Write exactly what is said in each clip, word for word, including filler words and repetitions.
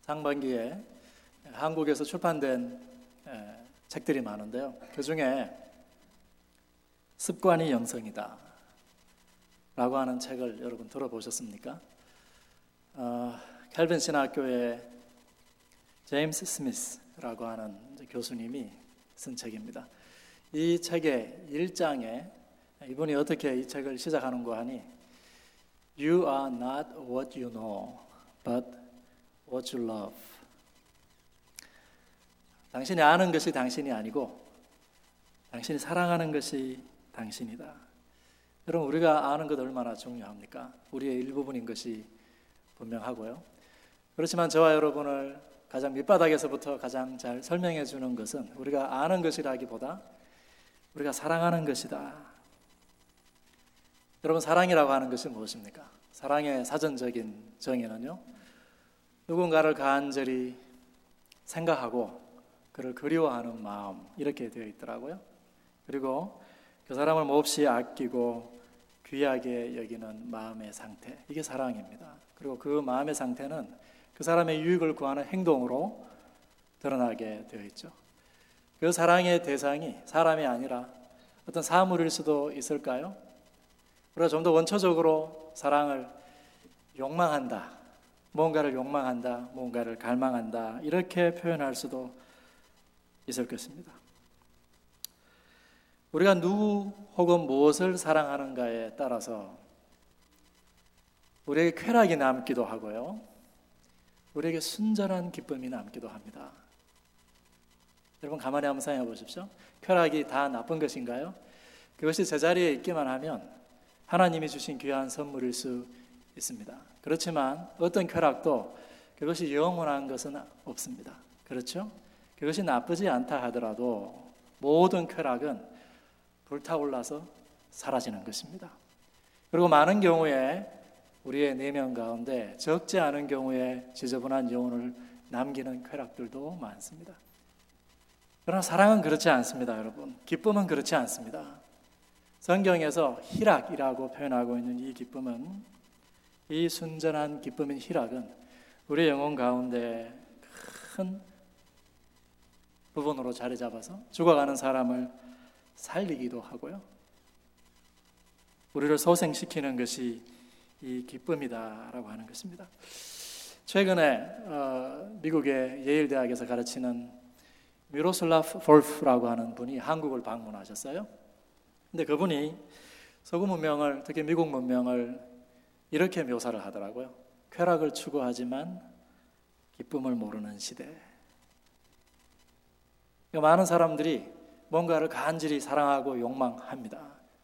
상반기에 한국에서 출판된 책들이 많은데요. 그 중에 습관이 영성이다 라고 하는 책을 여러분 들어보셨습니까? 어, 캘빈 신학교의 제임스 스미스라고 하는 교수님이 쓴 책입니다. 이 책의 일 장에 이분이 어떻게 이 책을 시작하는가 하니 You are not what you know, but what you love. 당신이 아는 것이 당신이 아니고 당신이 사랑하는 것이 당신이다. 여러분, 우리가 아는 것 얼마나 중요합니까? 우리의 일부분인 것이 분명하고요. 그렇지만 저와 여러분을 가장 밑바닥에서부터 가장 잘 설명해 주는 것은 우리가 아는 것이라기보다 우리가 사랑하는 것이다. 여러분, 사랑이라고 하는 것이 무엇입니까? 사랑의 사전적인 정의는요, 누군가를 간절히 생각하고 그를 그리워하는 마음, 이렇게 되어 있더라고요. 그리고 그 사람을 몹시 아끼고 귀하게 여기는 마음의 상태, 이게 사랑입니다. 그리고 그 마음의 상태는 그 사람의 유익을 구하는 행동으로 드러나게 되어 있죠. 그 사랑의 대상이 사람이 아니라 어떤 사물일 수도 있을까요? 우리가 좀 더 원초적으로 사랑을 욕망한다, 뭔가를 욕망한다, 뭔가를 갈망한다, 이렇게 표현할 수도 있을 것입니다. 우리가 누구 혹은 무엇을 사랑하는가에 따라서 우리에게 쾌락이 남기도 하고요, 우리에게 순전한 기쁨이 남기도 합니다. 여러분, 가만히 한번 생각해 보십시오. 쾌락이 다 나쁜 것인가요? 그것이 제자리에 있기만 하면 하나님이 주신 귀한 선물일 수 있습니다. 그렇지만 어떤 쾌락도 그것이 영원한 것은 없습니다. 그렇죠? 그것이 나쁘지 않다 하더라도 모든 쾌락은 불타올라서 사라지는 것입니다. 그리고 많은 경우에 우리의 내면 가운데 적지 않은 경우에 지저분한 영혼을 남기는 쾌락들도 많습니다. 그러나 사랑은 그렇지 않습니다, 여러분. 기쁨은 그렇지 않습니다. 성경에서 희락이라고 표현하고 있는 이 기쁨은, 이 순전한 기쁨인 희락은 우리의 영혼 가운데 큰 부분으로 자리 잡아서 죽어가는 사람을 살리기도 하고요, 우리를 소생시키는 것이 이 기쁨이다라고 하는 것입니다. 최근에 어, 미국의 예일 대학에서 가르치는 미로슬라프 볼프라고 하는 분이 한국을 방문하셨어요. 근데 그분이 서구 문명을, 특히 미국 문명을 이렇게 묘사를 하더라고요. 쾌락을 추구하지만 기쁨을 모르는 시대. 많은 사람들이 뭔가를 간절히 사랑하고 욕망합니다.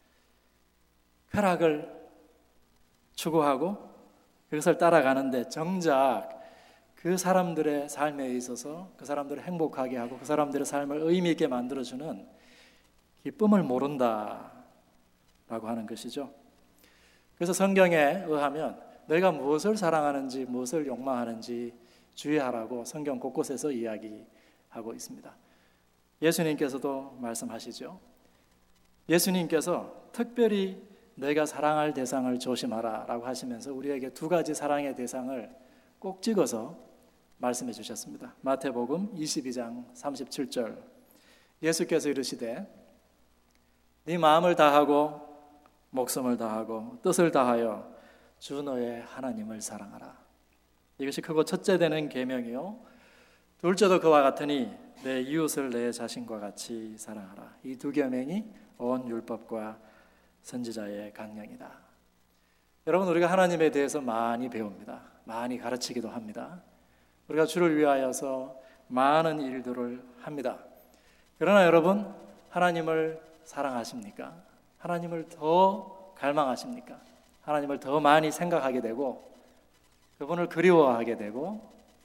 쾌락을 추구하고 그것을 따라가는데 정작 그 사람들의 삶에 있어서 그 사람들을 행복하게 하고 그 사람들의 삶을 의미 있게 만들어주는 기쁨을 모른다라고 하는 것이죠. 그래서 성경에 의하면 너희가 무엇을 사랑하는지 무엇을 욕망하는지 주의하라고 성경 곳곳에서 이야기하고 있습니다. 예수님께서도 말씀하시죠. 예수님께서 특별히 너희가 사랑할 대상을 조심하라 라고 하시면서 우리에게 두 가지 사랑의 대상을 꼭 찍어서 말씀해 주셨습니다. 마태복음 이십이 장 삼십칠 절, 예수께서 이르시되 네 마음을 다하고 목숨을 다하고 뜻을 다하여 주 너의 하나님을 사랑하라. 이것이 크고 첫째 되는 계명이요, 둘째도 그와 같으니 내 이웃을 내 자신과 같이 사랑하라. 이 두 계명이 온 율법과 선지자의 강령이다. 여러분, 우리가 하나님에 대해서 많이 배웁니다. 많이 가르치기도 합니다. 우리가 주를 위하여서 많은 일들을 합니다. 그러나 여러분, 하나님을 사랑하십니까? 하나님을 더 갈망하십니까? 하나님을 더 많이 생각하게 되고 그분을 그리워하게 되고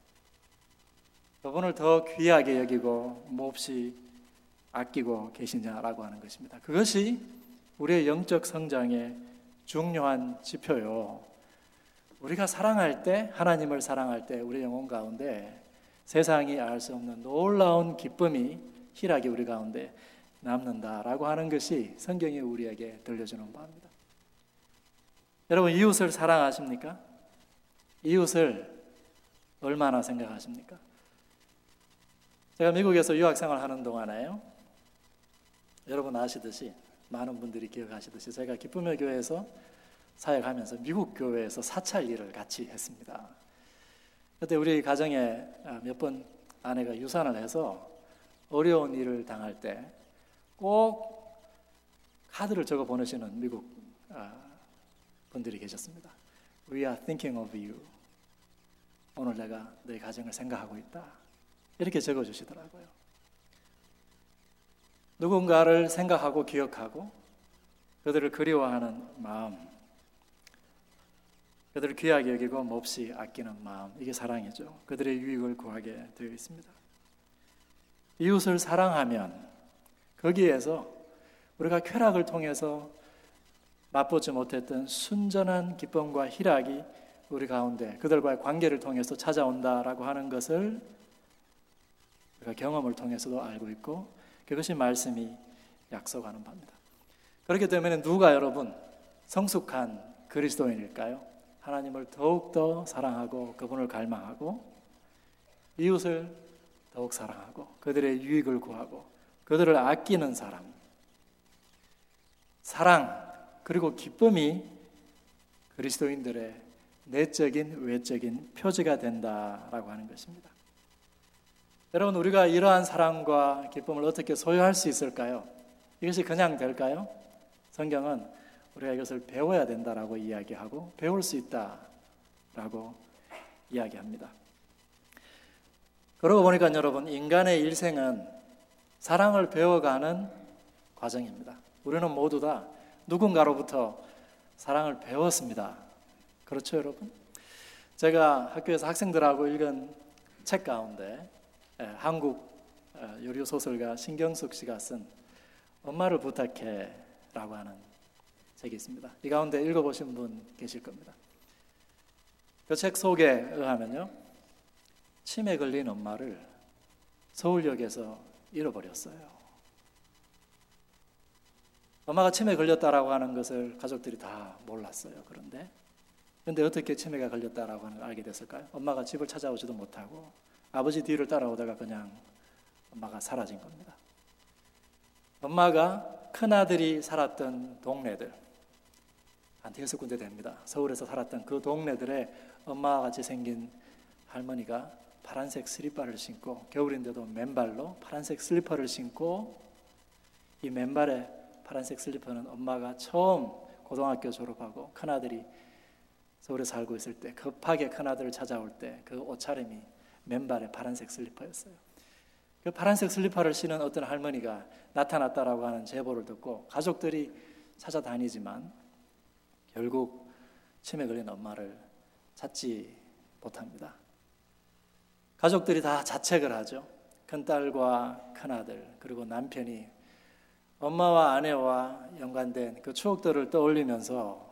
그분을 더 귀하게 여기고 몹시 아끼고 계시냐라고 하는 것입니다. 그것이 우리의 영적 성장의 중요한 지표요. 우리가 사랑할 때, 하나님을 사랑할 때 우리 영혼 가운데 세상이 알 수 없는 놀라운 기쁨이, 희락이 우리 가운데 남는다라고 하는 것이 성경이 우리에게 들려주는 바입니다. 여러분, 이웃을 사랑하십니까? 이웃을 얼마나 생각하십니까? 제가 미국에서 유학생활 하는 동안에요, 여러분 아시듯이, 많은 분들이 기억하시듯이 제가 기쁨의 교회에서 사역하면서 미국 교회에서 사찰 일을 같이 했습니다. 그때 우리 가정에 몇 번 아내가 유산을 해서 어려운 일을 당할 때 꼭 카드를 적어 보내시는 미국 분들이 계셨습니다. We are thinking of you. 오늘 내가 너희 가정을 생각하고 있다. 이렇게 적어주시더라고요. 누군가를 생각하고 기억하고 그들을 그리워하는 마음, 그들을 귀하게 여기고 몹시 아끼는 마음, 이게 사랑이죠. 그들의 유익을 구하게 되어 있습니다. 이웃을 사랑하면 거기에서 우리가 쾌락을 통해서 맛보지 못했던 순전한 기쁨과 희락이 우리 가운데 그들과의 관계를 통해서 찾아온다라고 하는 것을 우리가 경험을 통해서도 알고 있고, 그것이 말씀이 약속하는 바입니다. 그렇기 때문에 누가 여러분 성숙한 그리스도인일까요? 하나님을 더욱더 사랑하고 그분을 갈망하고 이웃을 더욱 사랑하고 그들의 유익을 구하고 그들을 아끼는 사람, 사랑 그리고 기쁨이 그리스도인들의 내적인 외적인 표지가 된다라고 하는 것입니다. 여러분, 우리가 이러한 사랑과 기쁨을 어떻게 소유할 수 있을까요? 이것이 그냥 될까요? 성경은 우리가 이것을 배워야 된다라고 이야기하고 배울 수 있다라고 이야기합니다. 그러고 보니까 여러분, 인간의 일생은 사랑을 배워가는 과정입니다. 우리는 모두 다 누군가로부터 사랑을 배웠습니다. 그렇죠, 여러분? 제가 학교에서 학생들하고 읽은 책 가운데 한국 요리 소설가 신경숙 씨가 쓴 엄마를 부탁해 라고 하는 책이 있습니다. 이 가운데 읽어보신 분 계실 겁니다. 그 책 속에 의하면요, 치매 걸린 엄마를 서울역에서 잃어버렸어요. 엄마가 치매에 걸렸다라고 하는 것을 가족들이 다 몰랐어요. 그런데 그런데 어떻게 치매가 걸렸다라고 하는 걸 알게 됐을까요? 엄마가 집을 찾아오지도 못하고 아버지 뒤를 따라오다가 그냥 엄마가 사라진 겁니다. 엄마가 큰아들이 살았던 동네들, 한 대여섯 군데 됩니다. 서울에서 살았던 그 동네들에 엄마와 같이 생긴 할머니가 파란색 슬리퍼를 신고, 겨울인데도 맨발로 파란색 슬리퍼를 신고, 이 맨발에 파란색 슬리퍼는 엄마가 처음 고등학교 졸업하고 큰아들이 서울에 살고 있을 때 급하게 큰아들을 찾아올 때 그 옷차림이 맨발에 파란색 슬리퍼였어요. 그 파란색 슬리퍼를 신은 어떤 할머니가 나타났다라고 하는 제보를 듣고 가족들이 찾아다니지만 결국 치매 걸린 엄마를 찾지 못합니다. 가족들이 다 자책을 하죠. 큰딸과 큰아들 그리고 남편이 엄마와 아내와 연관된 그 추억들을 떠올리면서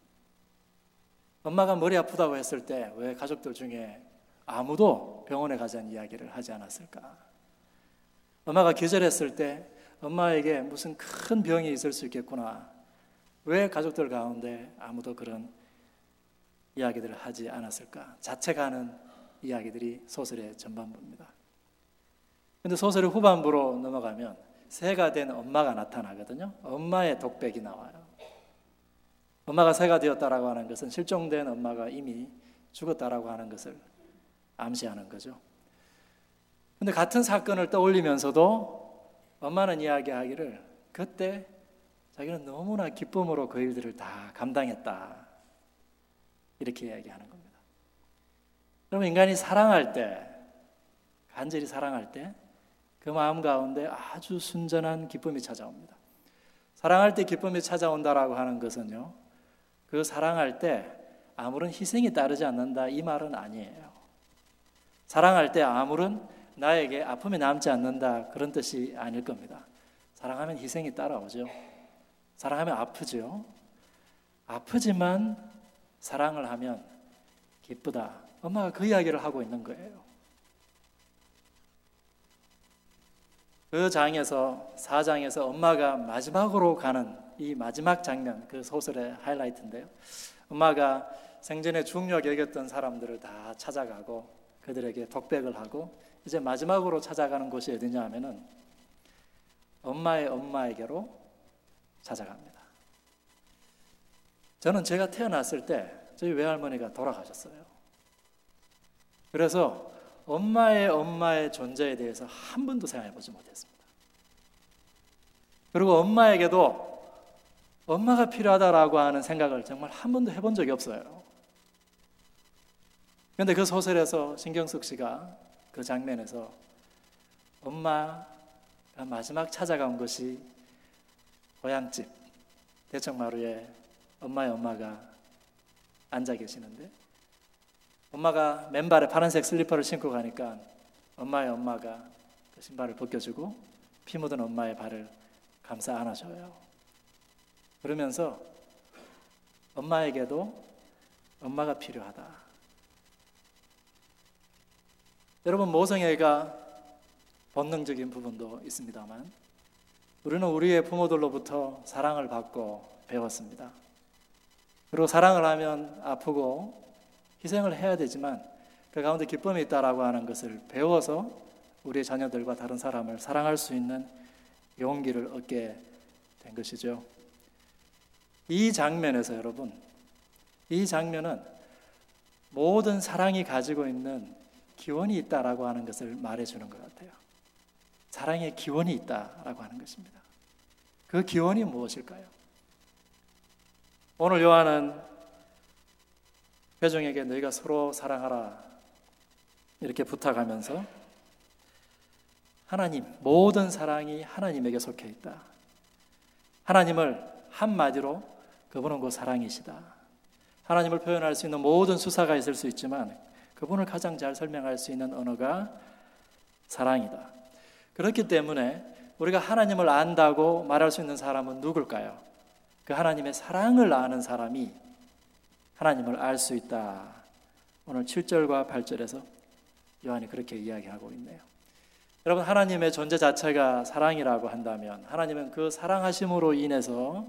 엄마가 머리 아프다고 했을 때 왜 가족들 중에 아무도 병원에 가자는 이야기를 하지 않았을까? 엄마가 기절했을 때 엄마에게 무슨 큰 병이 있을 수 있겠구나. 왜 가족들 가운데 아무도 그런 이야기들을 하지 않았을까? 자책하는 이야기들이 소설의 전반부입니다. 그런데 소설의 후반부로 넘어가면 새가 된 엄마가 나타나거든요. 엄마의 독백이 나와요. 엄마가 새가 되었다라고 하는 것은 실종된 엄마가 이미 죽었다라고 하는 것을 암시하는 거죠. 그런데 같은 사건을 떠올리면서도 엄마는 이야기하기를 그때 자기는 너무나 기쁨으로 그 일들을 다 감당했다. 이렇게 이야기하는 겁니다. 그러면 인간이 사랑할 때, 간절히 사랑할 때 그 마음 가운데 아주 순전한 기쁨이 찾아옵니다. 사랑할 때 기쁨이 찾아온다라고 하는 것은요, 그 사랑할 때 아무런 희생이 따르지 않는다 이 말은 아니에요. 사랑할 때 아무런 나에게 아픔이 남지 않는다 그런 뜻이 아닐 겁니다. 사랑하면 희생이 따라오죠. 사랑하면 아프죠. 아프지만 사랑을 하면 기쁘다. 엄마가 그 이야기를 하고 있는 거예요. 그 장에서 사 장에서 엄마가 마지막으로 가는 이 마지막 장면, 그 소설의 하이라이트인데요. 엄마가 생전에 중요하게 여겼던 사람들을 다 찾아가고 그들에게 독백을 하고 이제 마지막으로 찾아가는 곳이 어디냐 하면은 엄마의 엄마에게로 찾아갑니다. 저는 제가 태어났을 때 저희 외할머니가 돌아가셨어요. 그래서 엄마의 엄마의 존재에 대해서 한 번도 생각해 보지 못했습니다. 그리고 엄마에게도 엄마가 필요하다라고 하는 생각을 정말 한 번도 해본 적이 없어요. 그런데 그 소설에서 신경숙 씨가 그 장면에서 엄마가 마지막 찾아간 것이 고향집 대청마루에 엄마의 엄마가 앉아 계시는데 엄마가 맨발에 파란색 슬리퍼를 신고 가니까 엄마의 엄마가 그 신발을 벗겨주고 피 묻은 엄마의 발을 감싸 안아줘요. 그러면서 엄마에게도 엄마가 필요하다. 여러분, 모성애가 본능적인 부분도 있습니다만 우리는 우리의 부모들로부터 사랑을 받고 배웠습니다. 그리고 사랑을 하면 아프고 희생을 해야 되지만 그 가운데 기쁨이 있다라고 하는 것을 배워서 우리의 자녀들과 다른 사람을 사랑할 수 있는 용기를 얻게 된 것이죠. 이 장면에서 여러분, 이 장면은 모든 사랑이 가지고 있는 기원이 있다라고 하는 것을 말해주는 것 같아요. 사랑에 기원이 있다라고 하는 것입니다. 그 기원이 무엇일까요? 오늘 요한은 회중에게 너희가 서로 사랑하라 이렇게 부탁하면서 하나님, 모든 사랑이 하나님에게 속해 있다. 하나님을 한마디로 그분은 곧 사랑이시다. 하나님을 표현할 수 있는 모든 수사가 있을 수 있지만 그분을 가장 잘 설명할 수 있는 언어가 사랑이다. 그렇기 때문에 우리가 하나님을 안다고 말할 수 있는 사람은 누굴까요? 그 하나님의 사랑을 아는 사람이 하나님을 알 수 있다. 오늘 칠 절과 팔 절에서 요한이 그렇게 이야기하고 있네요. 여러분, 하나님의 존재 자체가 사랑이라고 한다면 하나님은 그 사랑하심으로 인해서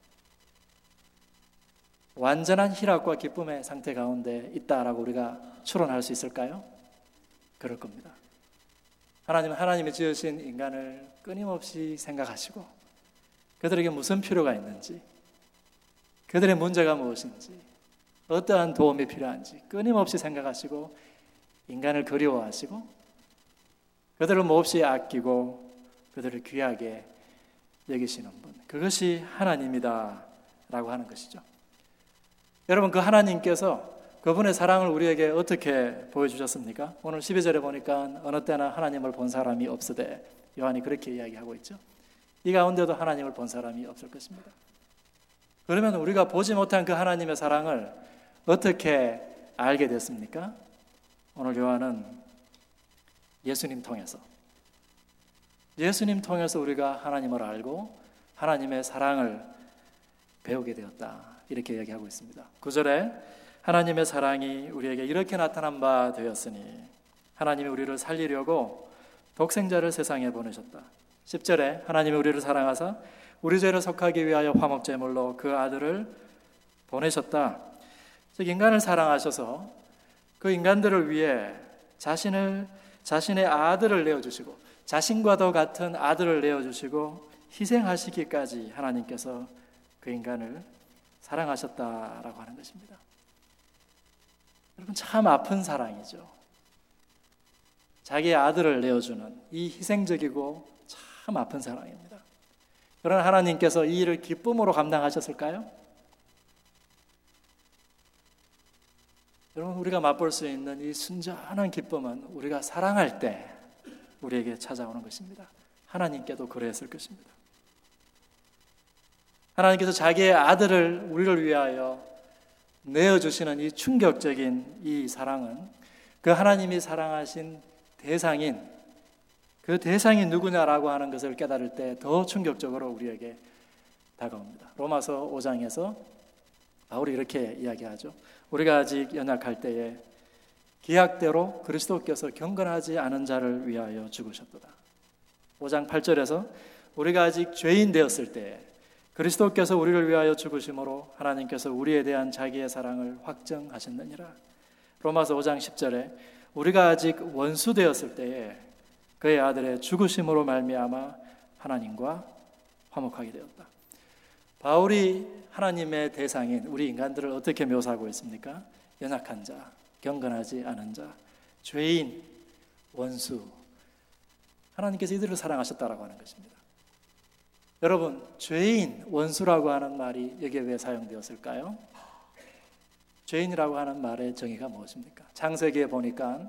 완전한 희락과 기쁨의 상태 가운데 있다라고 우리가 추론할 수 있을까요? 그럴 겁니다. 하나님은 하나님이 지으신 인간을 끊임없이 생각하시고 그들에게 무슨 필요가 있는지, 그들의 문제가 무엇인지, 어떠한 도움이 필요한지 끊임없이 생각하시고 인간을 그리워하시고 그들을 몹시 아끼고 그들을 귀하게 여기시는 분, 그것이 하나님이다 라고 하는 것이죠. 여러분, 그 하나님께서 그분의 사랑을 우리에게 어떻게 보여주셨습니까? 오늘 십이 절에 보니까 어느 때나 하나님을 본 사람이 없으되, 요한이 그렇게 이야기하고 있죠. 이 가운데도 하나님을 본 사람이 없을 것입니다. 그러면 우리가 보지 못한 그 하나님의 사랑을 어떻게 알게 됐습니까? 오늘 요한은 예수님 통해서 예수님 통해서 우리가 하나님을 알고 하나님의 사랑을 배우게 되었다, 이렇게 이야기하고 있습니다. 구 절에 하나님의 사랑이 우리에게 이렇게 나타난 바 되었으니 하나님이 우리를 살리려고 독생자를 세상에 보내셨다. 십 절에 하나님이 우리를 사랑하사 우리 죄를 속하기 위하여 화목제물로 그 아들을 보내셨다. 즉, 인간을 사랑하셔서 그 인간들을 위해 자신을 자신의 아들을 내어주시고 자신과도 같은 아들을 내어주시고 희생하시기까지 하나님께서 그 인간을 사랑하셨다라고 하는 것입니다. 여러분, 참 아픈 사랑이죠. 자기의 아들을 내어주는 이 희생적이고 참 아픈 사랑입니다. 그러나 하나님께서 이 일을 기쁨으로 감당하셨을까요? 여러분, 우리가 맛볼 수 있는 이 순전한 기쁨은 우리가 사랑할 때 우리에게 찾아오는 것입니다. 하나님께도 그랬을 것입니다. 하나님께서 자기의 아들을 우리를 위하여 내어주시는 이 충격적인 이 사랑은 그 하나님이 사랑하신 대상인 그 대상이 누구냐라고 하는 것을 깨달을 때 더 충격적으로 우리에게 다가옵니다. 로마서 오 장에서 바울이 이렇게 이야기하죠. 우리가 아직 연약할 때에 기약대로 그리스도께서 경건하지 않은 자를 위하여 죽으셨도다. 오 장 팔 절에서 우리가 아직 죄인 되었을 때에 그리스도께서 우리를 위하여 죽으심으로 하나님께서 우리에 대한 자기의 사랑을 확정하셨느니라. 로마서 오 장 십 절에 우리가 아직 원수 되었을 때에 그의 아들의 죽으심으로 말미암아 하나님과 화목하게 되었다. 바울이 하나님의 대상인 우리 인간들을 어떻게 묘사하고 있습니까? 연약한 자, 경건하지 않은 자, 죄인, 원수. 하나님께서 이들을 사랑하셨다라고 하는 것입니다. 여러분, 죄인, 원수라고 하는 말이 여기에 왜 사용되었을까요? 죄인이라고 하는 말의 정의가 무엇입니까? 창세기에 보니까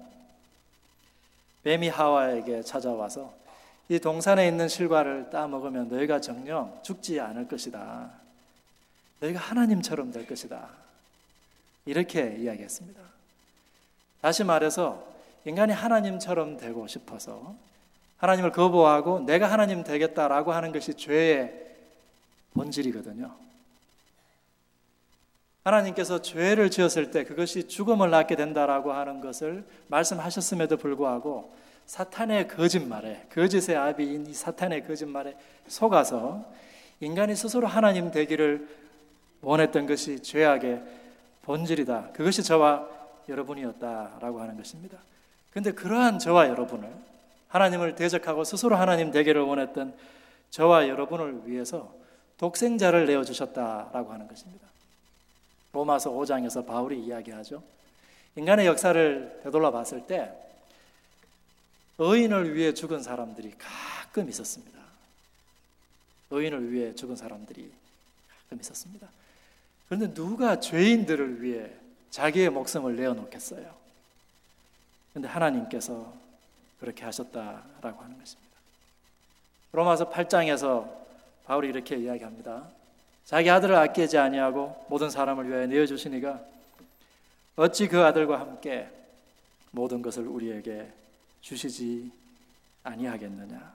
뱀이 하와에게 찾아와서 이 동산에 있는 실과를 따먹으면 너희가 정녕 죽지 않을 것이다. 너희가 하나님처럼 될 것이다. 이렇게 이야기했습니다. 다시 말해서 인간이 하나님처럼 되고 싶어서 하나님을 거부하고 내가 하나님 되겠다라고 하는 것이 죄의 본질이거든요. 하나님께서 죄를 지었을 때 그것이 죽음을 낳게 된다라고 하는 것을 말씀하셨음에도 불구하고 사탄의 거짓말에, 거짓의 아비인 이 사탄의 거짓말에 속아서 인간이 스스로 하나님 되기를 원했던 것이 죄악의 본질이다. 그것이 저와 여러분이었다라고 하는 것입니다. 그런데 그러한 저와 여러분을, 하나님을 대적하고 스스로 하나님 되기를 원했던 저와 여러분을 위해서 독생자를 내어주셨다라고 하는 것입니다. 로마서 오 장에서 바울이 이야기하죠. 인간의 역사를 되돌아 봤을 때 의인을 위해 죽은 사람들이 가끔 있었습니다. 의인을 위해 죽은 사람들이 가끔 있었습니다. 그런데 누가 죄인들을 위해 자기의 목숨을 내어놓겠어요? 그런데 하나님께서 그렇게 하셨다라고 하는 것입니다. 로마서 팔 장에서 바울이 이렇게 이야기합니다. 자기 아들을 아끼지 아니하고 모든 사람을 위하여 내어주시니가 어찌 그 아들과 함께 모든 것을 우리에게 주시지 아니하겠느냐.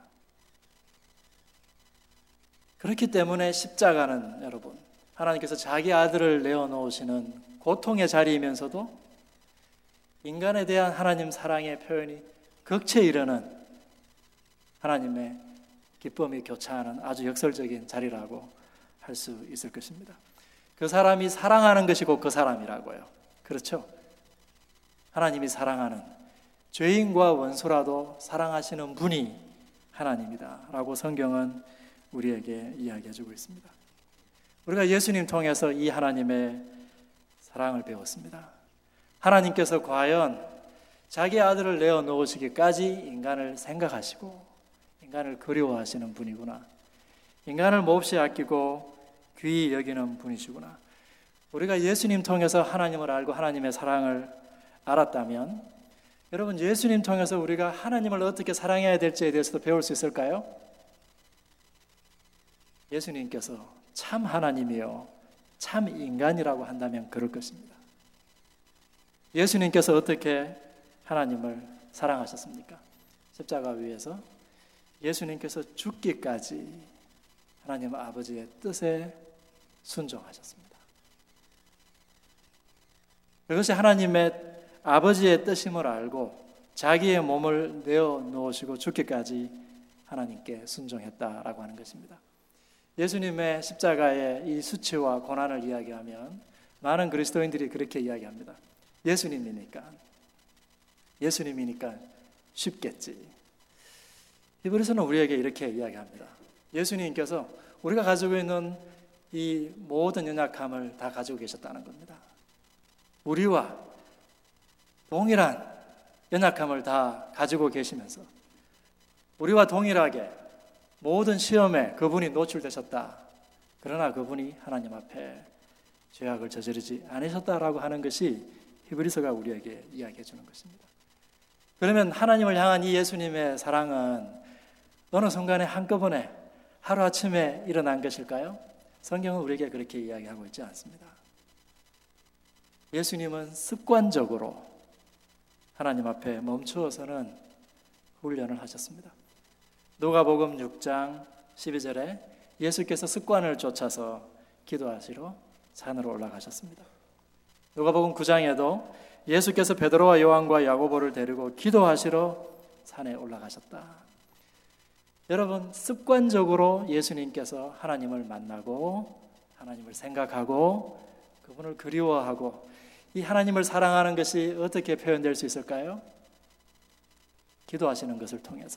그렇기 때문에 십자가는 여러분, 하나님께서 자기 아들을 내어놓으시는 고통의 자리이면서도 인간에 대한 하나님 사랑의 표현이 극치에 이르는 하나님의 기쁨이 교차하는 아주 역설적인 자리라고 할 수 있을 것입니다. 그 사람이 사랑하는 것이 곧 그 사람이라고요. 그렇죠? 하나님이 사랑하는, 죄인과 원수라도 사랑하시는 분이 하나님이다 라고 성경은 우리에게 이야기해주고 있습니다. 우리가 예수님 통해서 이 하나님의 사랑을 배웠습니다. 하나님께서 과연 자기 아들을 내어놓으시기까지 인간을 생각하시고 인간을 그리워하시는 분이구나, 인간을 몹시 아끼고 귀히 여기는 분이시구나. 우리가 예수님 통해서 하나님을 알고 하나님의 사랑을 알았다면 여러분, 예수님 통해서 우리가 하나님을 어떻게 사랑해야 될지에 대해서도 배울 수 있을까요? 예수님께서 참 하나님이요 참 인간이라고 한다면 그럴 것입니다. 예수님께서 어떻게 하나님을 사랑하셨습니까? 십자가 위에서 예수님께서 죽기까지 하나님 아버지의 뜻에 순종하셨습니다. 그것이 하나님의 아버지의 뜻임을 알고 자기의 몸을 내어놓으시고 죽기까지 하나님께 순종했다라고 하는 것입니다. 예수님의 십자가의 이 수치와 고난을 이야기하면 많은 그리스도인들이 그렇게 이야기합니다. 예수님이니까 예수님이니까 쉽겠지. 히브리서는 우리에게 이렇게 이야기합니다. 예수님께서 우리가 가지고 있는 이 모든 연약함을 다 가지고 계셨다는 겁니다. 우리와 동일한 연약함을 다 가지고 계시면서 우리와 동일하게 모든 시험에 그분이 노출되셨다. 그러나 그분이 하나님 앞에 죄악을 저지르지 않으셨다라고 하는 것이 히브리서가 우리에게 이야기해 주는 것입니다. 그러면 하나님을 향한 이 예수님의 사랑은 어느 순간에 한꺼번에 하루아침에 일어난 것일까요? 성경은 우리에게 그렇게 이야기하고 있지 않습니다. 예수님은 습관적으로 하나님 앞에 멈추어서는 훈련을 하셨습니다. 누가복음 육 장 십이 절에 예수께서 습관을 쫓아서 기도하시러 산으로 올라가셨습니다. 누가복음 구 장에도 예수께서 베드로와 요한과 야고보를 데리고 기도하시러 산에 올라가셨다. 여러분, 습관적으로 예수님께서 하나님을 만나고 하나님을 생각하고 그분을 그리워하고 이 하나님을 사랑하는 것이 어떻게 표현될 수 있을까요? 기도하시는 것을 통해서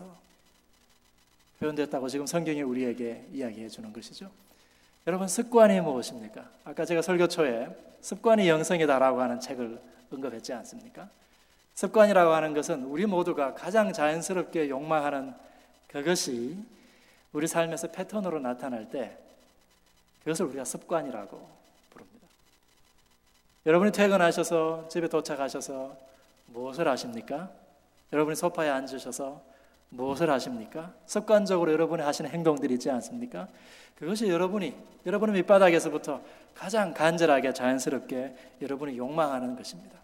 표현됐다고 지금 성경이 우리에게 이야기해 주는 것이죠. 여러분, 습관이 무엇입니까? 아까 제가 설교 초에 습관이 영성이다라고 하는 책을 언급했지 않습니까? 습관이라고 하는 것은 우리 모두가 가장 자연스럽게 욕망하는 그것이 우리 삶에서 패턴으로 나타날 때 그것을 우리가 습관이라고 부릅니다. 여러분이 퇴근하셔서 집에 도착하셔서 무엇을 하십니까? 여러분이 소파에 앉으셔서 무엇을 하십니까? 습관적으로 여러분이 하시는 행동들이 있지 않습니까? 그것이 여러분이 여러분의 밑바닥에서부터 가장 간절하게 자연스럽게 여러분이 욕망하는 것입니다.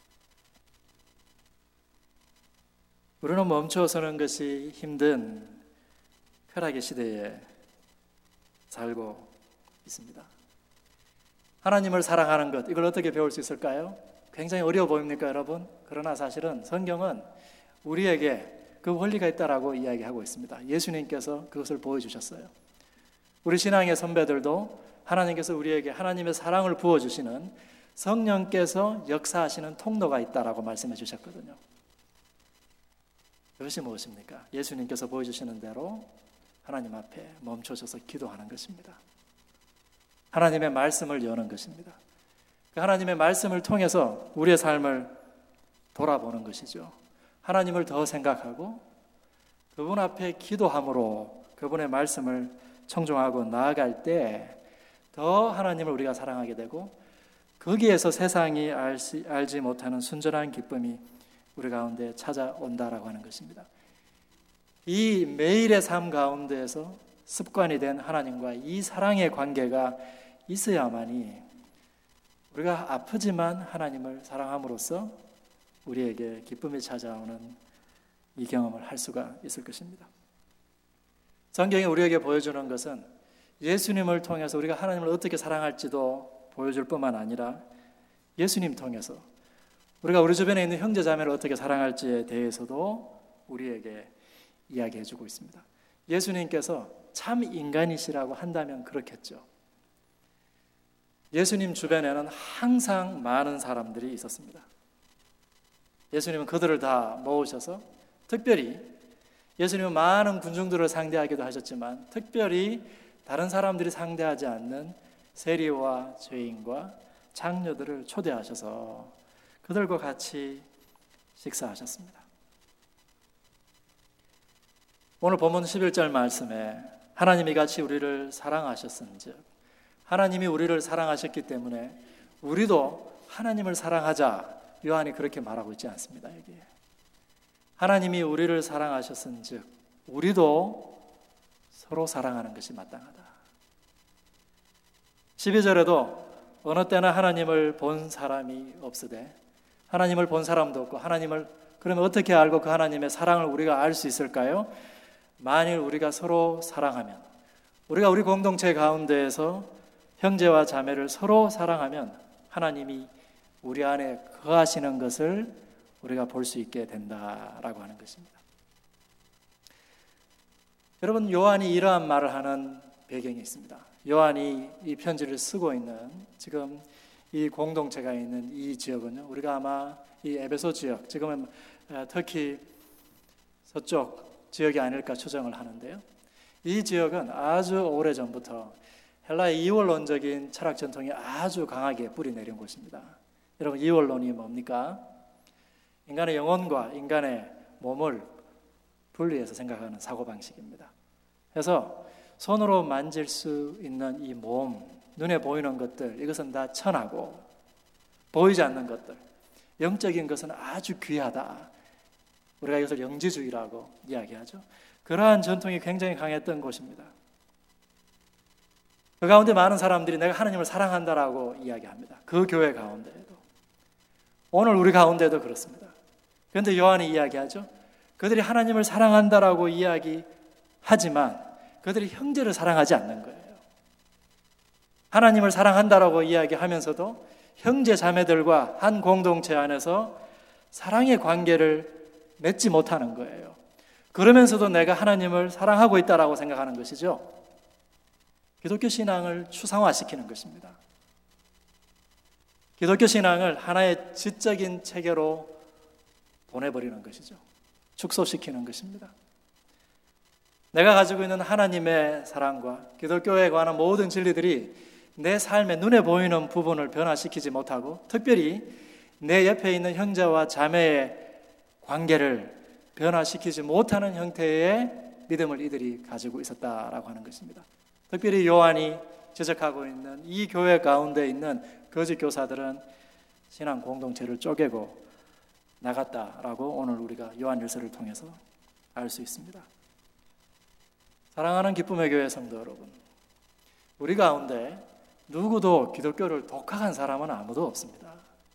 우리는 멈춰서는 것이 힘든 쾌락의 시대에 살고 있습니다. 하나님을 사랑하는 것, 이걸 어떻게 배울 수 있을까요? 굉장히 어려워 보입니까, 여러분? 그러나 사실은 성경은 우리에게 그 원리가 있다라고 이야기하고 있습니다. 예수님께서 그것을 보여주셨어요. 우리 신앙의 선배들도 하나님께서 우리에게 하나님의 사랑을 부어주시는 성령께서 역사하시는 통로가 있다라고 말씀해 주셨거든요. 그것이 무엇입니까? 예수님께서 보여주시는 대로 하나님 앞에 멈춰서서 기도하는 것입니다. 하나님의 말씀을 여는 것입니다. 그 하나님의 말씀을 통해서 우리의 삶을 돌아보는 것이죠. 하나님을 더 생각하고 그분 앞에 기도함으로 그분의 말씀을 청종하고 나아갈 때 더 하나님을 우리가 사랑하게 되고 거기에서 세상이 알지, 알지 못하는 순전한 기쁨이 우리 가운데 찾아온다라고 하는 것입니다. 이 매일의 삶 가운데에서 습관이 된 하나님과 이 사랑의 관계가 있어야만이 우리가 아프지만 하나님을 사랑함으로써 우리에게 기쁨이 찾아오는 이 경험을 할 수가 있을 것입니다. 성경이 우리에게 보여주는 것은 예수님을 통해서 우리가 하나님을 어떻게 사랑할지도 보여줄 뿐만 아니라 예수님 통해서 우리가 우리 주변에 있는 형제 자매를 어떻게 사랑할지에 대해서도 우리에게 이야기해 주고 있습니다. 예수님께서 참 인간이시라고 한다면 그렇겠죠. 예수님 주변에는 항상 많은 사람들이 있었습니다. 예수님은 그들을 다 모으셔서 특별히 예수님은 많은 군중들을 상대하기도 하셨지만 특별히 다른 사람들이 상대하지 않는 세리와 죄인과 장녀들을 초대하셔서 그들과 같이 식사하셨습니다. 오늘 본문 십일 절 말씀에 하나님이 같이 우리를 사랑하셨은즉 하나님이 우리를 사랑하셨기 때문에 우리도 하나님을 사랑하자, 요한이 그렇게 말하고 있지 않습니다. 여기에 하나님이 우리를 사랑하셨은즉 우리도 서로 사랑하는 것이 마땅하다. 십이 절에도 어느 때나 하나님을 본 사람이 없으되 하나님을 본 사람도 없고 하나님을 그러면 어떻게 알고 그 하나님의 사랑을 우리가 알 수 있을까요? 만일 우리가 서로 사랑하면, 우리가 우리 공동체 가운데에서 형제와 자매를 서로 사랑하면 하나님이 우리 안에 거하시는 것을 우리가 볼 수 있게 된다라고 하는 것입니다. 여러분, 요한이 이러한 말을 하는 배경이 있습니다. 요한이 이 편지를 쓰고 있는 지금 이 공동체가 있는 이 지역은요, 우리가 아마 이 에베소 지역, 지금은 터키 서쪽 지역이 아닐까 추정을 하는데요. 이 지역은 아주 오래전부터 헬라의 이원론적인 철학 전통이 아주 강하게 뿌리 내린 곳입니다. 여러분, 이원론이 뭡니까? 인간의 영혼과 인간의 몸을 분리해서 생각하는 사고방식입니다. 그래서 손으로 만질 수 있는 이 몸, 눈에 보이는 것들, 이것은 다 천하고 보이지 않는 것들, 영적인 것은 아주 귀하다. 우리가 이것을 영지주의라고 이야기하죠. 그러한 전통이 굉장히 강했던 곳입니다. 그 가운데 많은 사람들이 내가 하나님을 사랑한다라고 이야기합니다. 그 교회 가운데에도. 오늘 우리 가운데도 그렇습니다. 그런데 요한이 이야기하죠. 그들이 하나님을 사랑한다라고 이야기하지만 그들이 형제를 사랑하지 않는 거예요. 하나님을 사랑한다라고 이야기하면서도 형제 자매들과 한 공동체 안에서 사랑의 관계를 맺지 못하는 거예요. 그러면서도 내가 하나님을 사랑하고 있다라고 생각하는 것이죠. 기독교 신앙을 추상화시키는 것입니다. 기독교 신앙을 하나의 지적인 체계로 보내버리는 것이죠. 축소시키는 것입니다. 내가 가지고 있는 하나님의 사랑과 기독교에 관한 모든 진리들이 내 삶의 눈에 보이는 부분을 변화시키지 못하고, 특별히 내 옆에 있는 형제와 자매의 관계를 변화시키지 못하는 형태의 믿음을 이들이 가지고 있었다라고 하는 것입니다. 특별히 요한이 지적하고 있는 이 교회 가운데 있는 거짓 교사들은 신앙 공동체를 쪼개고 나갔다라고 오늘 우리가 요한일서를 통해서 알 수 있습니다. 사랑하는 기쁨의 교회 성도 여러분, 우리 가운데 누구도 기독교를 독학한 사람은 아무도 없습니다.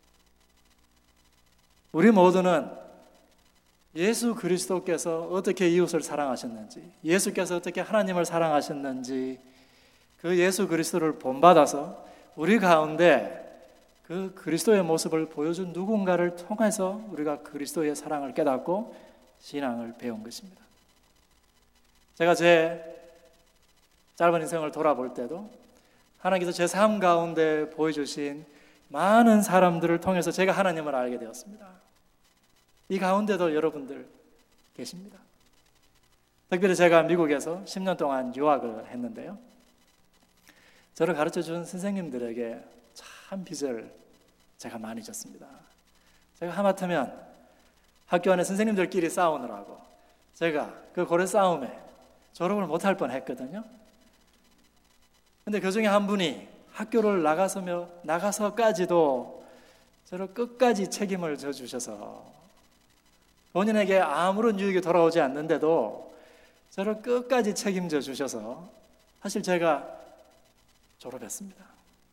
우리 모두는 예수 그리스도께서 어떻게 이웃을 사랑하셨는지, 예수께서 어떻게 하나님을 사랑하셨는지, 그 예수 그리스도를 본받아서 우리 가운데 그 그리스도의 모습을 보여준 누군가를 통해서 우리가 그리스도의 사랑을 깨닫고 신앙을 배운 것입니다. 제가 제 짧은 인생을 돌아볼 때도 하나님께서 제 삶 가운데 보여주신 많은 사람들을 통해서 제가 하나님을 알게 되었습니다. 이 가운데도 여러분들 계십니다. 특별히 제가 미국에서 십 년 동안 유학을 했는데요, 저를 가르쳐준 선생님들에게 참 빚을 제가 많이 졌습니다. 제가 하마터면 학교 안에 선생님들끼리 싸우느라고 제가 그 고래 싸움에 졸업을 못할 뻔했거든요. 근데 그 중에 한 분이 학교를 나가서며 나가서까지도 저를 끝까지 책임을 져주셔서, 본인에게 아무런 유익이 돌아오지 않는데도 저를 끝까지 책임져 주셔서 사실 제가 졸업했습니다.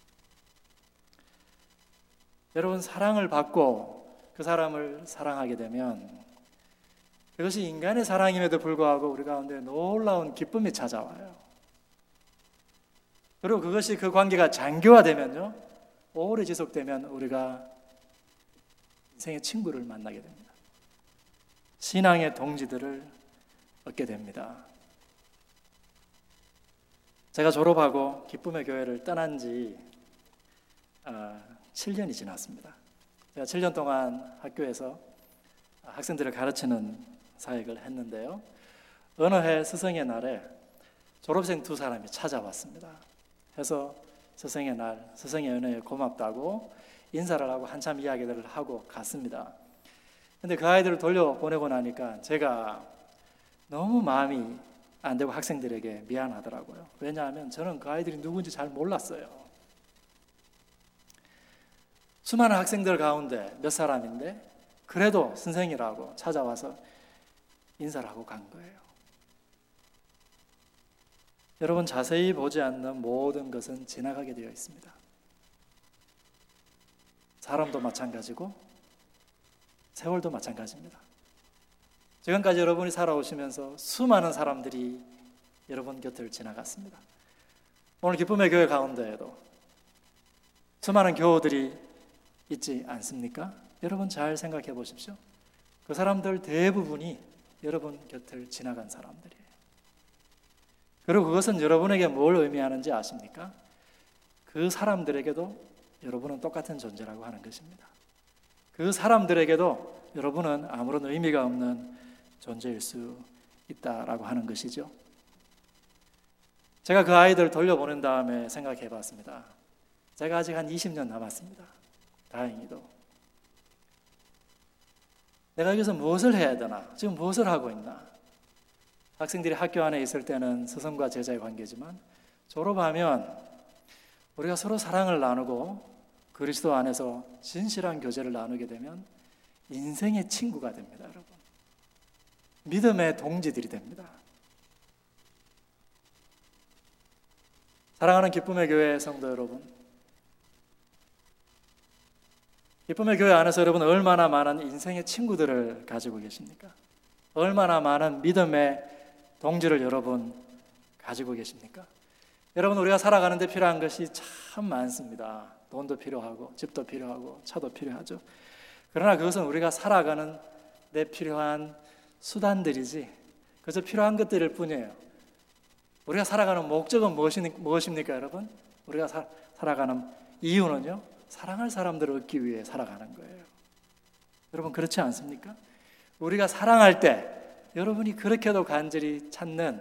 여러분, 사랑을 받고 그 사람을 사랑하게 되면 그것이 인간의 사랑임에도 불구하고 우리 가운데 놀라운 기쁨이 찾아와요. 그리고 그것이 그 관계가 장기화되면요, 오래 지속되면 우리가 인생의 친구를 만나게 됩니다. 신앙의 동지들을 얻게 됩니다. 제가 졸업하고 기쁨의 교회를 떠난 지 칠 년이 지났습니다. 제가 칠 년 동안 학교에서 학생들을 가르치는 사역을 했는데요, 어느 해 스승의 날에 졸업생 두 사람이 찾아왔습니다. 해서 스승의 날, 스승의 은혜에 고맙다고 인사를 하고 한참 이야기들을 하고 갔습니다. 근데 그 아이들을 돌려보내고 나니까 제가 너무 마음이 안 되고 학생들에게 미안하더라고요. 왜냐하면 저는 그 아이들이 누군지 잘 몰랐어요. 수많은 학생들 가운데 몇 사람인데 그래도 선생이라고 찾아와서 인사를 하고 간 거예요. 여러분, 자세히 보지 않는 모든 것은 지나가게 되어 있습니다. 사람도 마찬가지고 세월도 마찬가지입니다. 지금까지 여러분이 살아오시면서 수많은 사람들이 여러분 곁을 지나갔습니다. 오늘 기쁨의 교회 가운데에도 수많은 교우들이 있지 않습니까? 여러분 잘 생각해 보십시오. 그 사람들 대부분이 여러분 곁을 지나간 사람들이에요. 그리고 그것은 여러분에게 뭘 의미하는지 아십니까? 그 사람들에게도 여러분은 똑같은 존재라고 하는 것입니다. 그 사람들에게도 여러분은 아무런 의미가 없는 존재일 수 있다라고 하는 것이죠. 제가 그 아이들 돌려보낸 다음에 생각해 봤습니다. 제가 아직 한 이십 년 남았습니다. 다행히도. 내가 여기서 무엇을 해야 되나? 지금 무엇을 하고 있나? 학생들이 학교 안에 있을 때는 스승과 제자의 관계지만 졸업하면 우리가 서로 사랑을 나누고 그리스도 안에서 진실한 교제를 나누게 되면 인생의 친구가 됩니다, 여러분. 믿음의 동지들이 됩니다. 사랑하는 기쁨의 교회 성도 여러분, 기쁨의 교회 안에서 여러분 얼마나 많은 인생의 친구들을 가지고 계십니까? 얼마나 많은 믿음의 동지를 여러분 가지고 계십니까? 여러분, 우리가 살아가는 데 필요한 것이 참 많습니다. 돈도 필요하고 집도 필요하고 차도 필요하죠. 그러나 그것은 우리가 살아가는 데 필요한 수단들이지 그저 필요한 것들일 뿐이에요. 우리가 살아가는 목적은 무엇입니까, 여러분? 우리가 사, 살아가는 이유는요, 사랑할 사람들을 얻기 위해 살아가는 거예요. 여러분 그렇지 않습니까? 우리가 사랑할 때 여러분이 그렇게도 간절히 찾는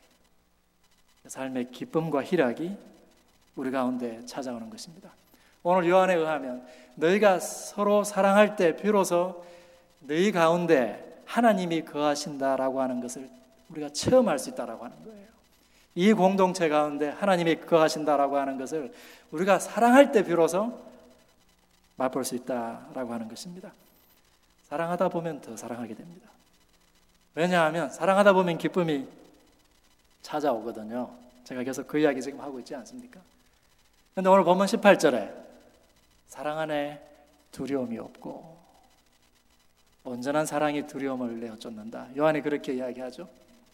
삶의 기쁨과 희락이 우리 가운데 찾아오는 것입니다. 오늘 요한에 의하면 너희가 서로 사랑할 때 비로소 너희 가운데 하나님이 거하신다라고 하는 것을 우리가 체험할 수 있다라고 하는 거예요. 이 공동체 가운데 하나님이 거하신다라고 하는 것을 우리가 사랑할 때 비로소 맛볼 수 있다라고 하는 것입니다. 사랑하다 보면 더 사랑하게 됩니다. 왜냐하면 사랑하다 보면 기쁨이 찾아오거든요. 제가 계속 그 이야기 지금 하고 있지 않습니까? 그런데 오늘 본문 십팔 절에 사랑 안에 두려움이 없고 온전한 사랑이 두려움을 내어 쫓는다. 요한이 그렇게 이야기하죠.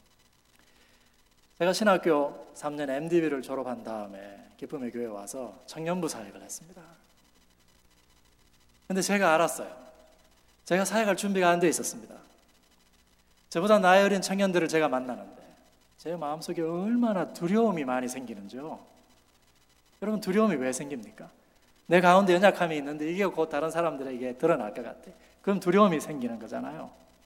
제가 신학교 삼 년 엠디비를 졸업한 다음에 기쁨의 교회에 와서 청년부 사역을 했습니다. 그런데 제가 알았어요. 제가 사역할 준비가 안 돼 있었습니다. 저보다 나이 어린 청년들을 제가 만나는데 제 마음속에 얼마나 두려움이 많이 생기는지요. 여러분 두려움이 왜 생깁니까? 내 가운데 연약함이 있는데 이게 곧 다른 사람들에게 드러날 것 같아. 그럼 두려움이 생기는 거잖아요.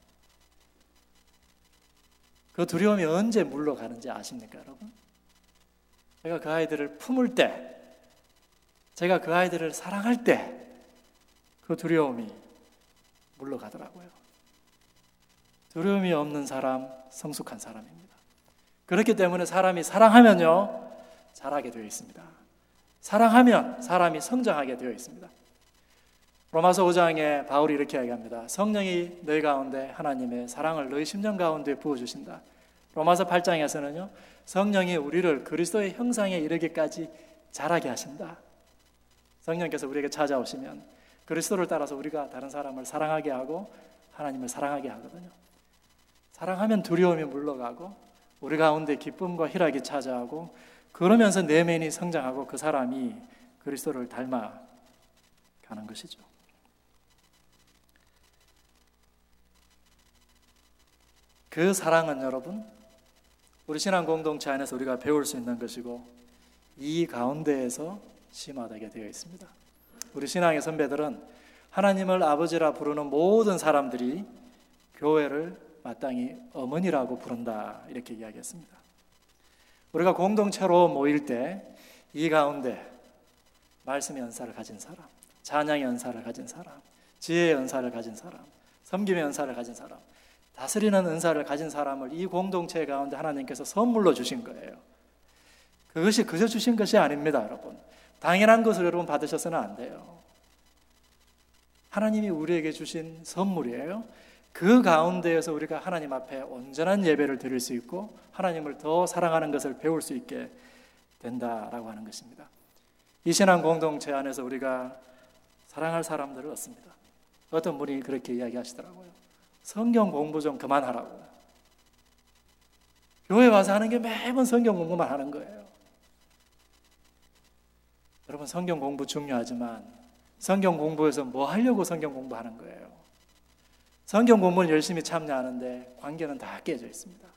그 두려움이 언제 물러가는지 아십니까, 여러분? 제가 그 아이들을 품을 때, 제가 그 아이들을 사랑할 때 그 두려움이 물러가더라고요. 두려움이 없는 사람, 성숙한 사람입니다. 그렇기 때문에 사람이 사랑하면요, 자라게 되어 있습니다. 사랑하면 사람이 성장하게 되어 있습니다. 로마서 오 장에 바울이 이렇게 얘기합니다. 성령이 너희 가운데 하나님의 사랑을 너희 심령 가운데 부어주신다. 로마서 팔 장에서는요, 성령이 우리를 그리스도의 형상에 이르기까지 자라게 하신다. 성령께서 우리에게 찾아오시면 그리스도를 따라서 우리가 다른 사람을 사랑하게 하고 하나님을 사랑하게 하거든요. 사랑하면 두려움이 물러가고 우리 가운데 기쁨과 희락이 찾아오고 그러면서 내면이 성장하고 그 사람이 그리스도를 닮아가는 것이죠. 그 사랑은 여러분, 우리 신앙 공동체 안에서 우리가 배울 수 있는 것이고 이 가운데에서 심화되게 되어 있습니다. 우리 신앙의 선배들은 하나님을 아버지라 부르는 모든 사람들이 교회를 마땅히 어머니라고 부른다 이렇게 이야기했습니다. 우리가 공동체로 모일 때 이 가운데 말씀의 연사를 가진 사람, 찬양의 연사를 가진 사람, 지혜의 연사를 가진 사람, 섬김의 연사를 가진 사람, 다스리는 은사를 가진 사람을 이 공동체 가운데 하나님께서 선물로 주신 거예요. 그것이 그저 주신 것이 아닙니다, 여러분. 당연한 것을 여러분 받으셔서는 안 돼요. 하나님이 우리에게 주신 선물이에요. 그 가운데에서 우리가 하나님 앞에 온전한 예배를 드릴 수 있고 하나님을 더 사랑하는 것을 배울 수 있게 된다라고 하는 것입니다. 이 신앙 공동체 안에서 우리가 사랑할 사람들을 얻습니다. 어떤 분이 그렇게 이야기하시더라고요. 성경 공부 좀 그만하라고. 교회 와서 하는 게 매번 성경 공부만 하는 거예요. 여러분 성경 공부 중요하지만 성경 공부에서 뭐 하려고 성경 공부하는 거예요? 성경 공부는 열심히 참여하는데 관계는 다 깨져 있습니다.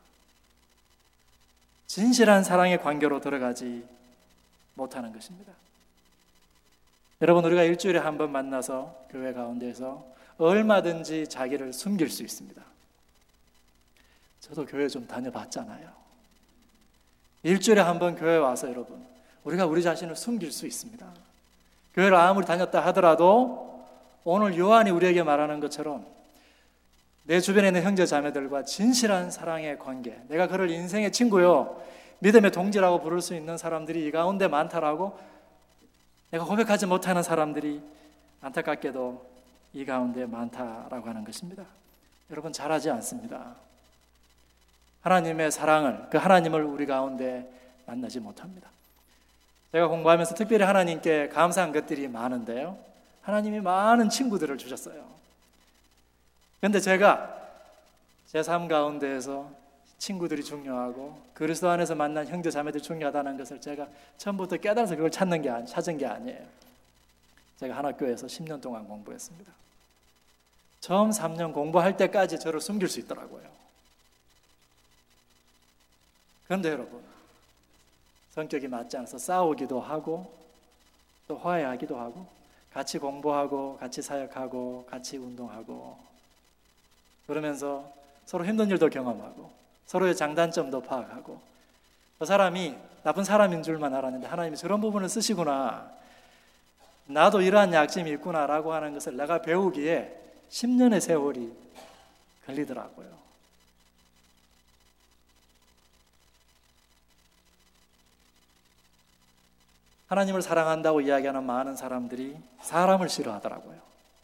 진실한 사랑의 관계로 들어가지 못하는 것입니다. 여러분 우리가 일주일에 한 번 만나서 교회 가운데서 얼마든지 자기를 숨길 수 있습니다. 저도 교회 좀 다녀봤잖아요. 일주일에 한 번 교회 와서 여러분 우리가 우리 자신을 숨길 수 있습니다. 교회를 아무리 다녔다 하더라도 오늘 요한이 우리에게 말하는 것처럼 내 주변에 있는 형제 자매들과 진실한 사랑의 관계, 내가 그를 인생의 친구요 믿음의 동지라고 부를 수 있는 사람들이 이 가운데 많다라고 내가 고백하지 못하는 사람들이 안타깝게도 이 가운데 많다라고 하는 것입니다. 여러분 잘하지 않습니다. 하나님의 사랑을, 그 하나님을 우리 가운데 만나지 못합니다. 제가 공부하면서 특별히 하나님께 감사한 것들이 많은데요, 하나님이 많은 친구들을 주셨어요. 그런데 제가 제 삶 가운데에서 친구들이 중요하고 그리스도 안에서 만난 형제 자매들이 중요하다는 것을 제가 처음부터 깨달아서 그걸 찾는 게 아니, 찾은 게 아니에요. 제가 하나교회에서 십 년 동안 공부했습니다. 처음 삼 년 공부할 때까지 저를 숨길 수 있더라고요. 그런데 여러분 성격이 맞지 않아서 싸우기도 하고 또 화해하기도 하고 같이 공부하고 같이 사역하고 같이 운동하고 그러면서 서로 힘든 일도 경험하고 서로의 장단점도 파악하고 그 사람이 나쁜 사람인 줄만 알았는데 하나님이 저런 부분을 쓰시구나, 나도 이러한 약점이 있구나라고 하는 것을 내가 배우기에 십 년의 세월이 걸리더라고요. 하나님을 사랑한다고 이야기하는 많은 사람들이 사람을 싫어하더라고요.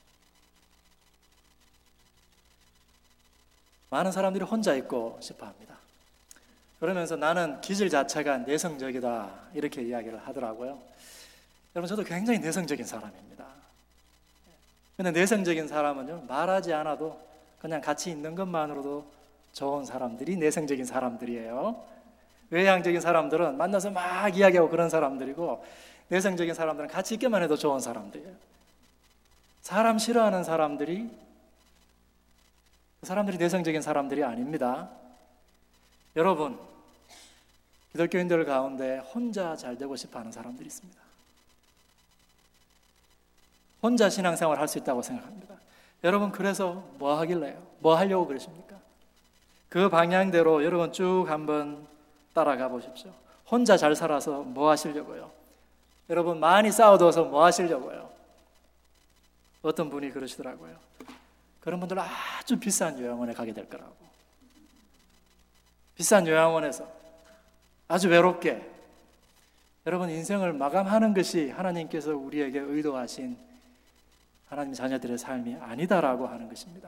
많은 사람들이 혼자 있고 싶어 합니다. 그러면서 나는 기질 자체가 내성적이다 이렇게 이야기를 하더라고요. 여러분, 저도 굉장히 내성적인 사람입니다. 근데 내성적인 사람은요, 말하지 않아도 그냥 같이 있는 것만으로도 좋은 사람들이 내성적인 사람들이에요. 외향적인 사람들은 만나서 막 이야기하고 그런 사람들이고, 내성적인 사람들은 같이 있기만 해도 좋은 사람들이에요. 사람 싫어하는 사람들이 그 사람들이 내성적인 사람들이 아닙니다. 여러분, 기독교인들 가운데 혼자 잘 되고 싶어 하는 사람들이 있습니다. 혼자 신앙생활 할 수 있다고 생각합니다. 여러분, 그래서 뭐 하길래요? 뭐 하려고 그러십니까? 그 방향대로 여러분 쭉 한번 따라가 보십시오. 혼자 잘 살아서 뭐 하시려고요? 여러분, 많이 싸워둬서 뭐 하시려고요? 어떤 분이 그러시더라고요. 그런 분들은 아주 비싼 요양원에 가게 될 거라고. 비싼 요양원에서 아주 외롭게. 여러분, 인생을 마감하는 것이 하나님께서 우리에게 의도하신 하나님 자녀들의 삶이 아니다라고 하는 것입니다.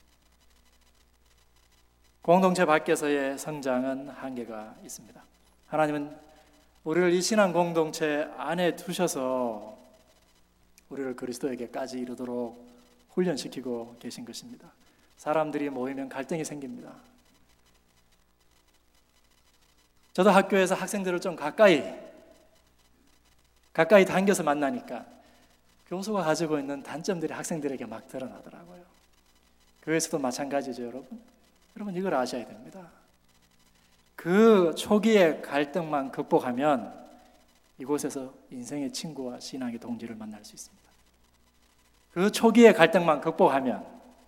공동체 밖에서의 성장은 한계가 있습니다. 하나님은 우리를 이 신앙 공동체 안에 두셔서 우리를 그리스도에게까지 이르도록 훈련시키고 계신 것입니다. 사람들이 모이면 갈등이 생깁니다. 저도 학교에서 학생들을 좀 가까이 가까이 당겨서 만나니까 교수가 가지고 있는 단점들이 학생들에게 막 드러나더라고요. 교회에서도 마찬가지죠, 여러분. 여러분, 이걸 아셔야 됩니다. 그 초기의 갈등만 극복하면 이곳에서 인생의 친구와 신앙의 동지를 만날 수 있습니다. 그 초기의 갈등만 극복하면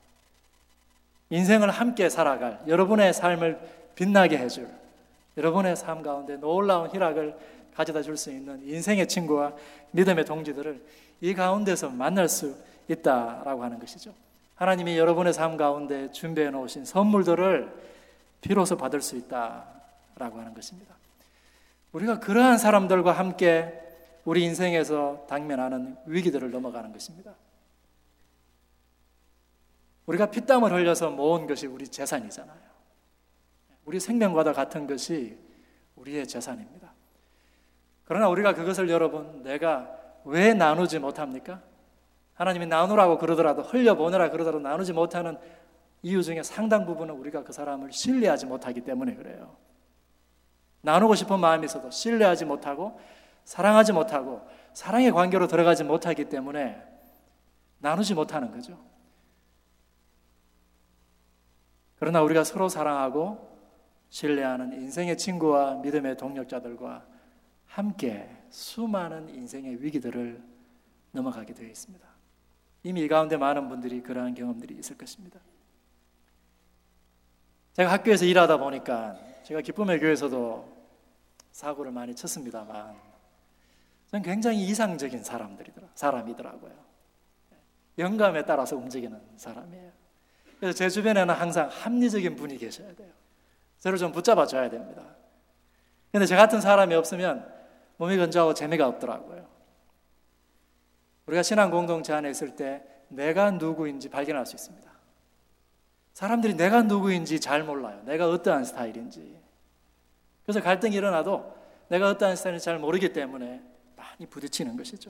인생을 함께 살아갈, 여러분의 삶을 빛나게 해줄, 여러분의 삶 가운데 놀라운 희락을 가져다 줄 수 있는 인생의 친구와 믿음의 동지들을 이 가운데서 만날 수 있다라고 하는 것이죠. 하나님이 여러분의 삶 가운데 준비해 놓으신 선물들을 비로소 받을 수 있다라고 하는 것입니다. 우리가 그러한 사람들과 함께 우리 인생에서 당면하는 위기들을 넘어가는 것입니다. 우리가 피땀을 흘려서 모은 것이 우리 재산이잖아요. 우리 생명과도 같은 것이 우리의 재산입니다. 그러나 우리가 그것을 여러분, 내가 왜 나누지 못합니까? 하나님이 나누라고 그러더라도, 흘려보내라 그러더라도 나누지 못하는 이유 중에 상당 부분은 우리가 그 사람을 신뢰하지 못하기 때문에 그래요. 나누고 싶은 마음이 있어도 신뢰하지 못하고 사랑하지 못하고 사랑의 관계로 들어가지 못하기 때문에 나누지 못하는 거죠. 그러나 우리가 서로 사랑하고 신뢰하는 인생의 친구와 믿음의 동력자들과 함께 수많은 인생의 위기들을 넘어가게 되어 있습니다. 이미 이 가운데 많은 분들이 그러한 경험들이 있을 것입니다. 제가 학교에서 일하다 보니까 제가 기쁨의 교회에서도 사고를 많이 쳤습니다만 저는 굉장히 이상적인 사람들이더라, 사람이더라고요. 영감에 따라서 움직이는 사람이에요. 그래서 제 주변에는 항상 합리적인 분이 계셔야 돼요. 저를 좀 붙잡아 줘야 됩니다. 그런데 저 같은 사람이 없으면 몸이 건조하고 재미가 없더라고요. 우리가 신앙 공동체 안에 있을 때 내가 누구인지 발견할 수 있습니다. 사람들이 내가 누구인지 잘 몰라요. 내가 어떠한 스타일인지. 그래서 갈등이 일어나도 내가 어떠한 스타일인지 잘 모르기 때문에 많이 부딪히는 것이죠.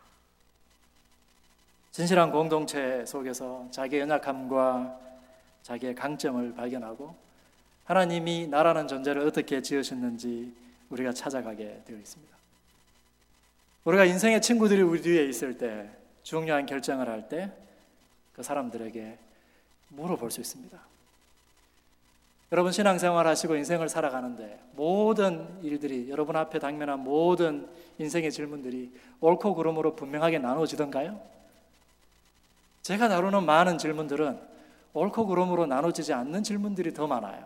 진실한 공동체 속에서 자기의 연약함과 자기의 강점을 발견하고 하나님이 나라는 존재를 어떻게 지으셨는지 우리가 찾아가게 되어 있습니다. 우리가 인생의 친구들이 우리 뒤에 있을 때, 중요한 결정을 할 때 그 사람들에게 물어볼 수 있습니다. 여러분 신앙생활 하시고 인생을 살아가는데 모든 일들이, 여러분 앞에 당면한 모든 인생의 질문들이 옳고 그름으로 분명하게 나눠지던가요? 제가 다루는 많은 질문들은 옳고 그름으로 나눠지지 않는 질문들이 더 많아요.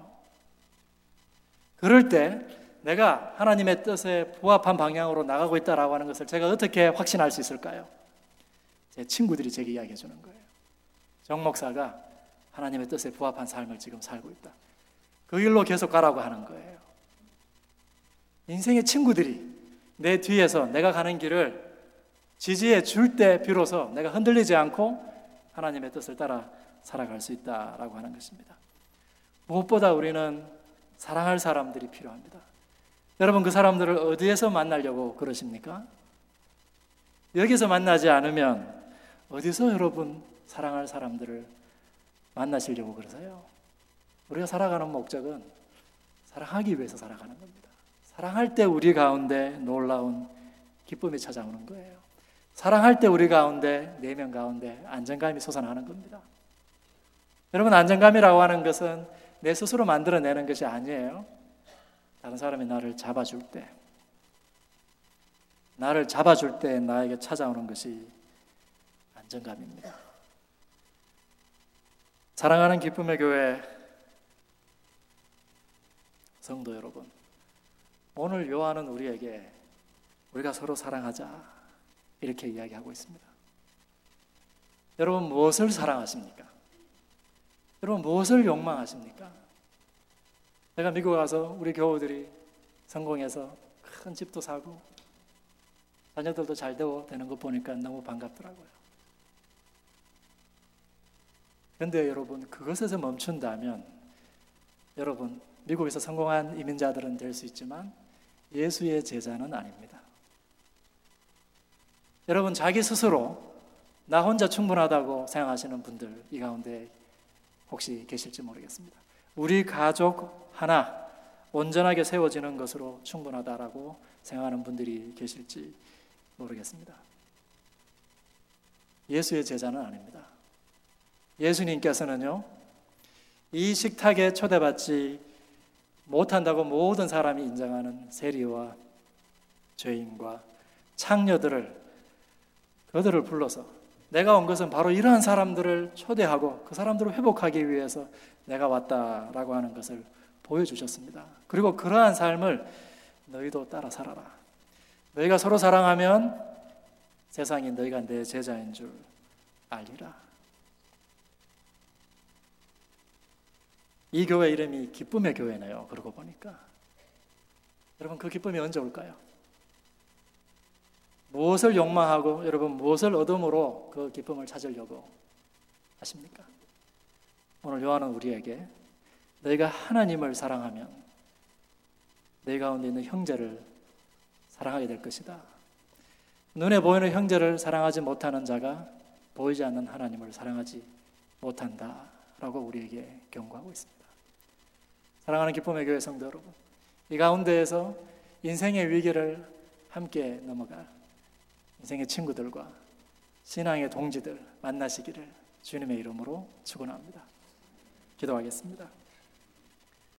그럴 때 내가 하나님의 뜻에 부합한 방향으로 나가고 있다라고 하는 것을 제가 어떻게 확신할 수 있을까요? 제 친구들이 제게 이야기해 주는 거예요. 정 목사가 하나님의 뜻에 부합한 삶을 지금 살고 있다. 그 길로 계속 가라고 하는 거예요. 인생의 친구들이 내 뒤에서 내가 가는 길을 지지해 줄 때 비로소 내가 흔들리지 않고 하나님의 뜻을 따라 살아갈 수 있다라고 하는 것입니다. 무엇보다 우리는 사랑할 사람들이 필요합니다. 여러분 그 사람들을 어디에서 만나려고 그러십니까? 여기서 만나지 않으면 어디서 여러분 사랑할 사람들을 만나시려고 그러세요? 우리가 살아가는 목적은 사랑하기 위해서 살아가는 겁니다. 사랑할 때 우리 가운데 놀라운 기쁨이 찾아오는 거예요. 사랑할 때 우리 가운데, 내면 가운데 안정감이 솟아나는 겁니다. 여러분 안정감이라고 하는 것은 내 스스로 만들어내는 것이 아니에요. 다른 사람이 나를 잡아줄 때, 나를 잡아줄 때 나에게 찾아오는 것이 안정감입니다. 사랑하는 기쁨의 교회 성도 여러분, 오늘 요한은 우리에게 우리가 서로 사랑하자 이렇게 이야기하고 있습니다. 여러분 무엇을 사랑하십니까? 여러분 무엇을 욕망하십니까? 내가 미국 와서 우리 교우들이 성공해서 큰 집도 사고 자녀들도 잘 되고 되는 거 보니까 너무 반갑더라고요. 그런데 여러분 그것에서 멈춘다면 여러분 미국에서 성공한 이민자들은 될 수 있지만 예수의 제자는 아닙니다. 여러분 자기 스스로 나 혼자 충분하다고 생각하시는 분들 이 가운데 혹시 계실지 모르겠습니다. 우리 가족 하나 온전하게 세워지는 것으로 충분하다라고 생각하는 분들이 계실지 모르겠습니다. 예수의 제자는 아닙니다. 예수님께서는요, 이 식탁에 초대받지 못한다고 모든 사람이 인정하는 세리와 죄인과 창녀들을, 그들을 불러서 내가 온 것은 바로 이러한 사람들을 초대하고 그 사람들을 회복하기 위해서 내가 왔다라고 하는 것을 보여주셨습니다. 그리고 그러한 삶을 너희도 따라 살아라. 너희가 서로 사랑하면 세상이 너희가 내 제자인 줄 알리라. 이 교회 이름이 기쁨의 교회네요. 그러고 보니까 여러분 그 기쁨이 언제 올까요? 무엇을 욕망하고 여러분 무엇을 얻음으로 그 기쁨을 찾으려고 하십니까? 오늘 요한은 우리에게 너희가 하나님을 사랑하면 너희 가운데 있는 형제를 사랑하게 될 것이다. 눈에 보이는 형제를 사랑하지 못하는 자가 보이지 않는 하나님을 사랑하지 못한다라고 우리에게 경고하고 있습니다. 사랑하는 기쁨의 교회 성도 여러분, 이 가운데에서 인생의 위기를 함께 넘어갈 인생의 친구들과 신앙의 동지들 만나시기를 주님의 이름으로 축원합니다. 기도하겠습니다.